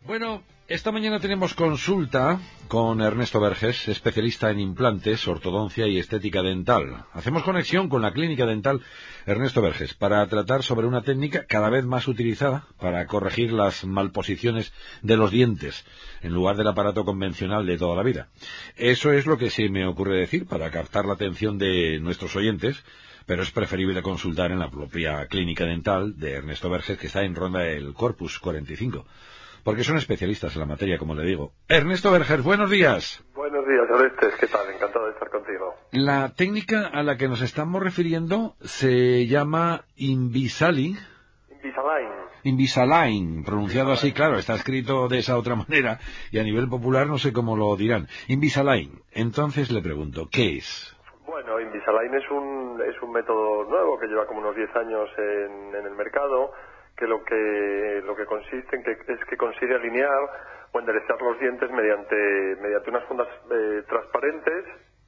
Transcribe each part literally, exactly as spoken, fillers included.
Bueno, esta mañana tenemos consulta con Ernesto Verges, especialista en implantes, ortodoncia y estética dental. Hacemos conexión con la clínica dental Ernesto Verges para tratar sobre una técnica cada vez más utilizada para corregir las malposiciones de los dientes, en lugar del aparato convencional de toda la vida. Eso es lo que se me ocurre decir para captar la atención de nuestros oyentes, pero es preferible consultar en la propia clínica dental de Ernesto Verges, que está en Ronda del Corpus cuarenta y cinco. Porque son especialistas en la materia, como le digo. Ernesto Verges, buenos días. Buenos días, Orestes. ¿Qué tal? Encantado de estar contigo. La técnica a la que nos estamos refiriendo se llama Invisalign. Invisalign. Invisalign, pronunciado así, claro, está escrito de esa otra manera, y a nivel popular no sé cómo lo dirán. Invisalign. Entonces le pregunto, ¿qué es? Bueno, Invisalign es un, es un método nuevo que lleva como unos diez años en, en el mercado, que lo que lo que consiste en que es que consigue alinear o enderezar los dientes mediante mediante unas fundas eh, transparentes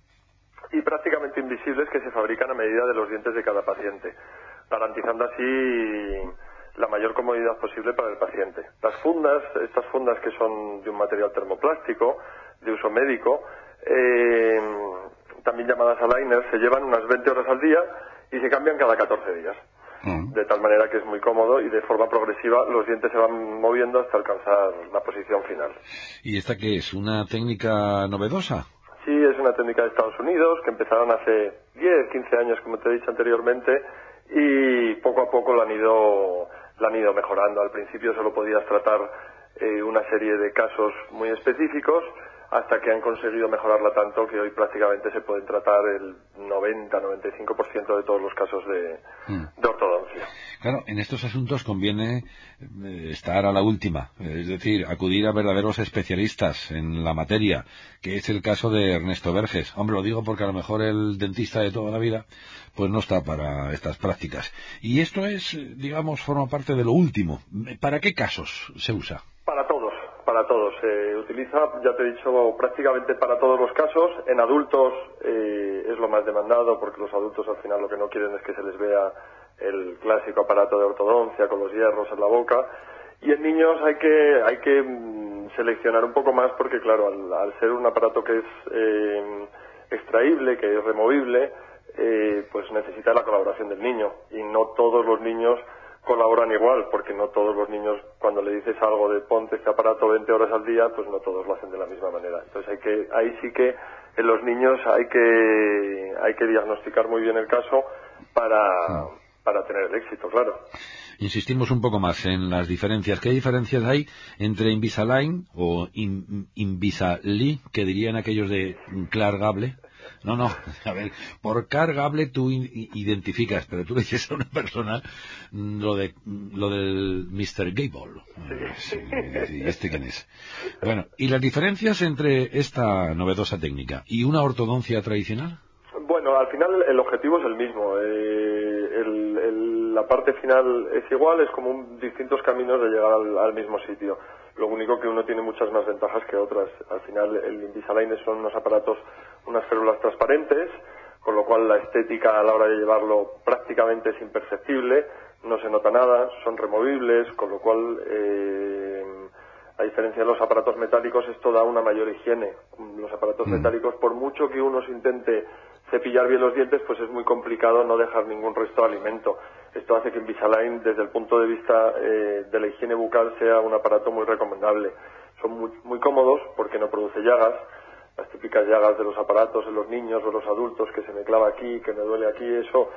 y prácticamente invisibles que se fabrican a medida de los dientes de cada paciente, garantizando así la mayor comodidad posible para el paciente. Las fundas, estas fundas que son de un material termoplástico de uso médico, eh, también llamadas aligners, se llevan unas veinte horas al día y se cambian cada catorce días. De tal manera que es muy cómodo y de forma progresiva los dientes se van moviendo hasta alcanzar la posición final. ¿Y esta qué es? ¿Una técnica novedosa? Sí, es una técnica de Estados Unidos que empezaron hace diez, quince años, como te he dicho anteriormente, y poco a poco la han ido, la han ido mejorando. Al principio solo podías tratar eh, una serie de casos muy específicos, hasta que han conseguido mejorarla tanto que hoy prácticamente se pueden tratar el noventa a noventa y cinco por ciento de todos los casos de, mm. de ortodoncia. Claro, en estos asuntos conviene eh, estar a la última, es decir, acudir a verdaderos especialistas en la materia, que es el caso de Ernesto Verges. Hombre, lo digo porque a lo mejor el dentista de toda la vida pues no está para estas prácticas. Y esto es, digamos, forma parte de lo último. ¿Para qué casos se usa? Para todos. Para todos. Se utiliza, ya te he dicho, prácticamente para todos los casos. En adultos eh, es lo más demandado porque los adultos al final lo que no quieren es que se les vea el clásico aparato de ortodoncia con los hierros en la boca. Y en niños hay que hay que mm, seleccionar un poco más porque, claro, al, al ser un aparato que es eh, extraíble, que es removible, eh, pues necesita la colaboración del niño. Y no todos los niños colaboran igual, porque no todos los niños, cuando le dices algo de ponte este aparato veinte horas al día, pues no todos lo hacen de la misma manera. Entonces hay que, ahí sí que en los niños hay que, hay que diagnosticar muy bien el caso para, para tener el éxito, claro. Insistimos un poco más en las diferencias. ¿Qué diferencias hay entre Invisalign o in, Invisalign, que dirían aquellos de Clark Gable? No, no, a ver, por cargable tú identificas, pero tú le dices a una persona lo de lo del mister Gable. Sí, ¿y este quién es? Bueno, ¿y las diferencias entre esta novedosa técnica y una ortodoncia tradicional? Bueno, al final el objetivo es el mismo. Eh, el, el, la parte final es igual, es como un, distintos caminos de llegar al, al mismo sitio. Lo único que uno tiene muchas más ventajas que otras. Al final el Invisalign son unos aparatos, unas férulas transparentes, con lo cual la estética a la hora de llevarlo prácticamente es imperceptible, no se nota nada, son removibles, con lo cual, eh, a diferencia de los aparatos metálicos, esto da una mayor higiene. Los aparatos mm. metálicos, por mucho que uno se intente cepillar bien los dientes, pues es muy complicado no dejar ningún resto de alimento. Esto hace que Invisalign, desde el punto de vista eh, de la higiene bucal, sea un aparato muy recomendable. Son muy, muy cómodos porque no produce llagas, las típicas llagas de los aparatos en los niños o los adultos, que se me clava aquí, que me duele aquí, eso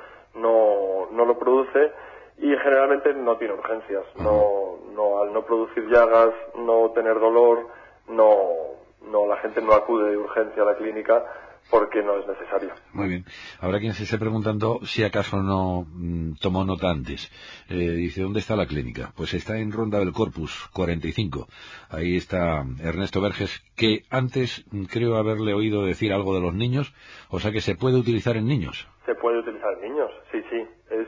no, no lo produce y generalmente no tiene urgencias. No, no, al no producir llagas, no tener dolor, no, no, la gente no acude de urgencia a la clínica porque no es necesario. Muy bien. Habrá quien se esté preguntando si acaso no mmm, tomó nota antes. Eh, dice, ¿dónde está la clínica? Pues está en Ronda del Corpus cuarenta y cinco. Ahí está Ernesto Verges, que antes creo haberle oído decir algo de los niños, o sea que se puede utilizar en niños. Se puede utilizar en niños, sí, sí. Es,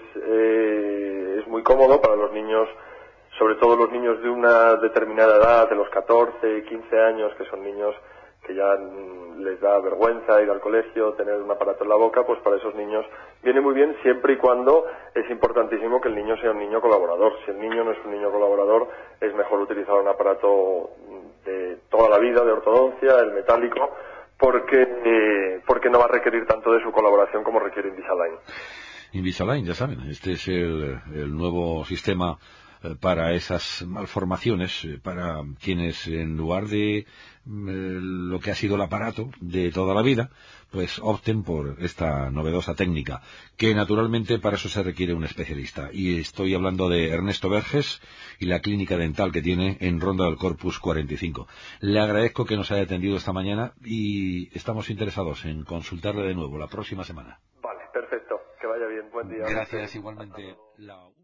eh, es muy cómodo para los niños, sobre todo los niños de una determinada edad, de los catorce, quince años, que son niños que ya mm, les da vergüenza ir al colegio, tener un aparato en la boca, pues para esos niños viene muy bien, siempre y cuando es importantísimo que el niño sea un niño colaborador. Si el niño no es un niño colaborador, es mejor utilizar un aparato de toda la vida, de ortodoncia, el metálico, porque eh, porque no va a requerir tanto de su colaboración como requiere Invisalign. Invisalign, ya saben, este es el, el nuevo sistema eh, para esas malformaciones, eh, para quienes en lugar de eh, lo que ha sido el aparato de toda la vida, pues opten por esta novedosa técnica, que naturalmente para eso se requiere un especialista. Y estoy hablando de Ernesto Verges y la clínica dental que tiene en Ronda del Corpus cuarenta y cinco. Le agradezco que nos haya atendido esta mañana y estamos interesados en consultarle de nuevo la próxima semana. Vale, perfecto. Que vaya bien. Buen día. Gracias igualmente. La...